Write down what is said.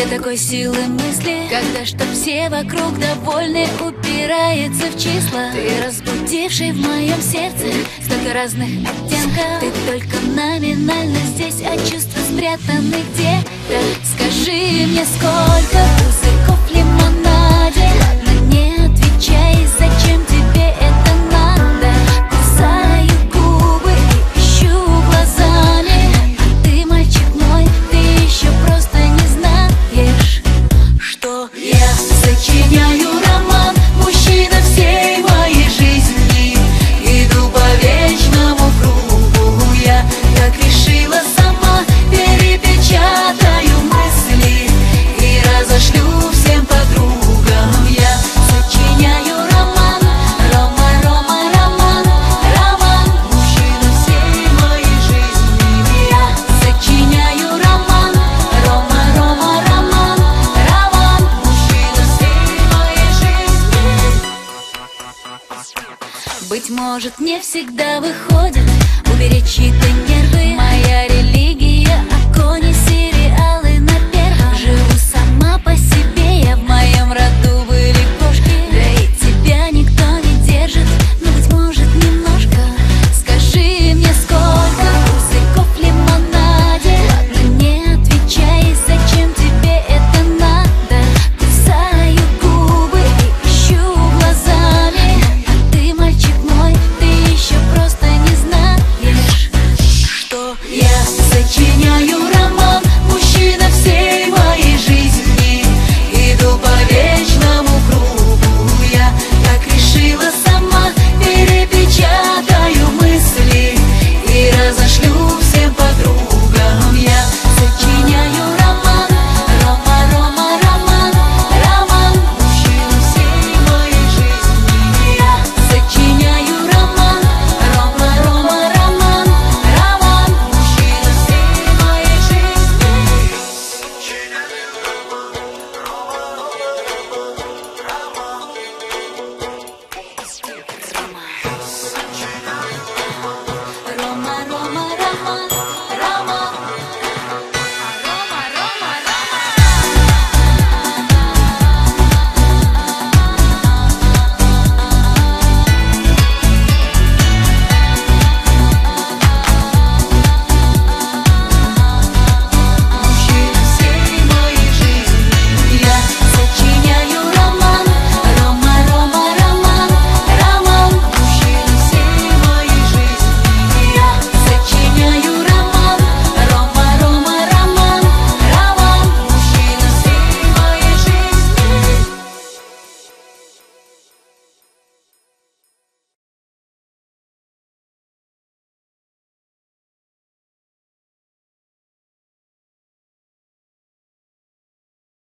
такой силы мысли, когда чтоб все вокруг довольны, упирается в числа. Ты разбудивший в моем сердце столько разных оттенков. Ты только номинально здесь, а чувства спрятаны где-то. Скажи мне, сколько пузырьков в лимонаде? Но не отвечай, зачем тебе это надо? Кусаю губы и ищу глазами, а ты, мальчик мой, ты еще просто не знаешь, что я сочиняю роман, мужчина всей моей жизни. Иду по вечному кругу, я так решила сама. Перепечатаю мысли и разошлю всем подругам. Я сочиняю роман, Рома, Рома, роман, роман, мужчина всей моей жизни. Я сочиняю роман, Рома, Рома, роман, роман, мужчина всей моей жизни. Быть может, не всегда выходит уберечь чьи-то нервы. Моя религия